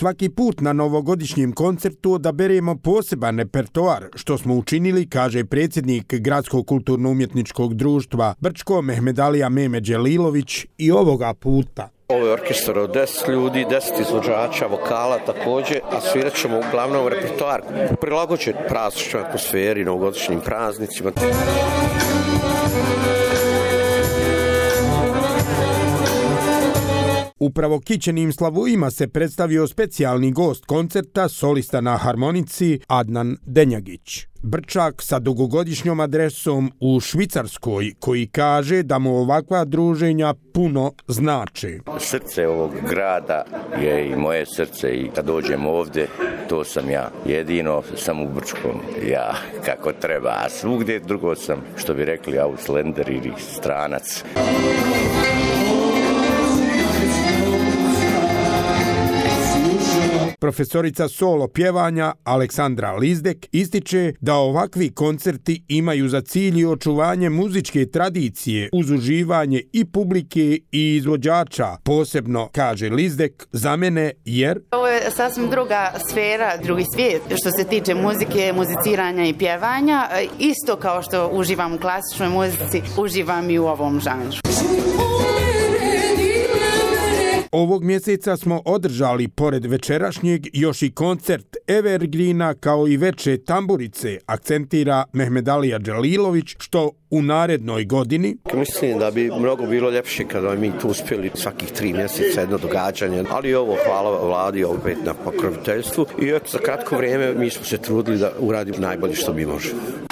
svaki put na novogodišnjem koncertu odaberemo poseban repertoar, što smo učinili, kaže predsjednik Gradskog kulturno-umjetničkog društva Brčko Mehmedalija Meme Đelilović i ovoga puta. Ovo je orkestar od 10 ljudi, 10 izvođača, vokala također, a svirat ćemo uglavnom repertoar prilagođen prazničnoj atmosferi, novogodišnjim praznicima. Upravo kićenim slavujima se predstavio specijalni gost koncerta, solista na harmonici Adnan Denjagić. Brčak sa dugogodišnjom adresom u Švicarskoj, koji kaže da mu ovakva druženja puno znače. Srce ovog grada je i moje srce i kad dođem ovdje, to sam ja. Jedino sam u Brčkom, ja kako treba, a svugdje drugo sam, što bi rekli, Auslander ili stranac. Profesorica solo pjevanja Aleksandra Lizdek ističe da ovakvi koncerti imaju za cilj i očuvanje muzičke tradicije uz uživanje i publike i izvođača. Posebno, kaže Lizdek, za mene jer... Ovo je sasvim druga sfera, drugi svijet što se tiče muzike, muziciranja i pjevanja. Isto kao što uživam u klasičnoj muzici, uživam i u ovom žanru. Ovog mjeseca smo održali, pored večerašnjeg, još i koncert Evergreena kao i veče tamburice, akcentira Mehmedalija Đelilović, što u narednoj godini... Mislim da bi mnogo bilo ljepše kada mi tu uspjeli svakih 3 mjeseca jedno događanje, ali ovo hvala vladi opet na pokroviteljstvu i eto za kratko vrijeme mi smo se trudili da uradimo najbolje što mi možemo.